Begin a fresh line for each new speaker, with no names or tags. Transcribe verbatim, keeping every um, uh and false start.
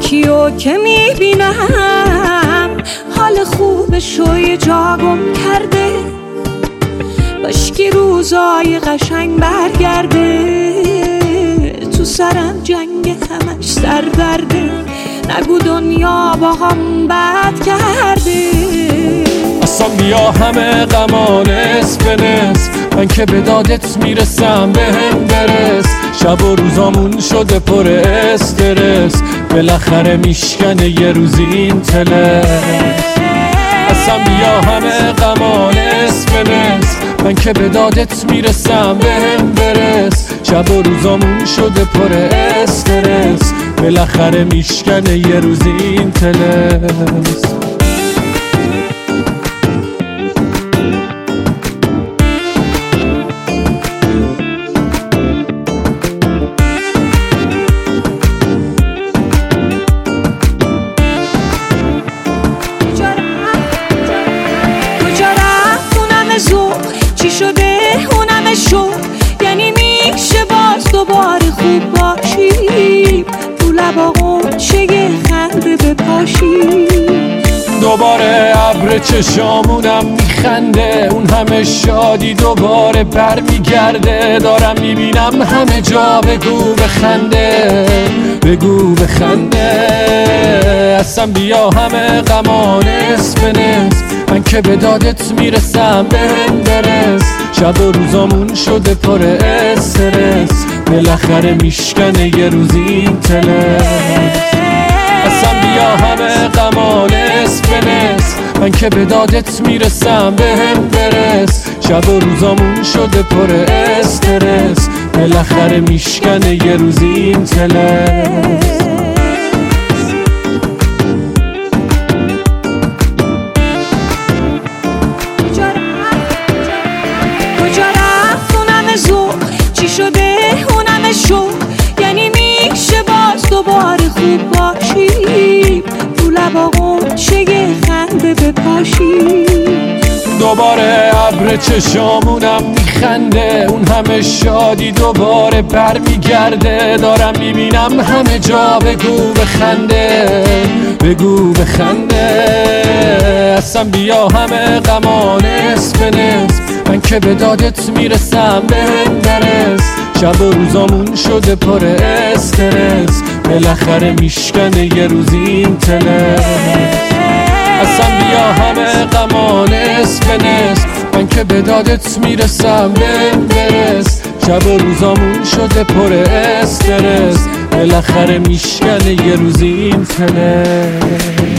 یکیو که میبینم حال خوبشو یه جا گم کرده، باشکی روزای قشنگ برگرده. تو سرم جنگ همش سر درده، نگو دنیا با هم بد کرده.
اصلا بیا همه غما نصف به نصف، من که به دادت میرسم به هم برس. شب و روزامون شده پر استرس، بالاخره میشکنه یه روزی این تلس. اصلا بیا همه غما نصف به نصف، من که به دادت میرسم به هم برس. شب و روزامون شده پر استرس، بالاخره میشکنه یه روزی این تلس.
چی شده اونم شو، یعنی میشه باز دوباره خوب باشی، تو لبا غنچه خنده بپاشی.
دوباره ابر چشامونم میخنده، اون همه شادی دوباره برمیگرده. دارم میبینم همه جا بگو بخنده، بگو بخنده. اصلا بیا همه غما نصف به نصف، من که به دادت میرسم به هم برس. شب و روزامون شده پر استرس، بالاخره میشکنه یه روزی این تلس. اصلا بیا همه غما نصف به نصف، من که به دادت میرسم به هم برس. شب و روزامون شده پر استرس، بالاخره میشکنه یه روزی این تلس.
چی شده اونم شو، یعنی میشه باز دوباره خوب باشی، تو لبا غنچه خنده بپاشی.
دوباره ابر چشامونم میخنده، اون همه شادی دوباره برمیگرده. دارم میبینم همه جا بگو بخنده، بگو بخنده. اصلا بیا همه غما نصف به نصف، من که به دادت میرسم به هم برس. شب و روزامون شده پر استرس، بالاخره میشکنه یه روزی این تلس. اصلا بیا همه غما نصف به نصف، من که به دادت میرسم به هم برس. شب و روزامون شده پر استرس، بالاخره میشکنه یه روزی این تلس.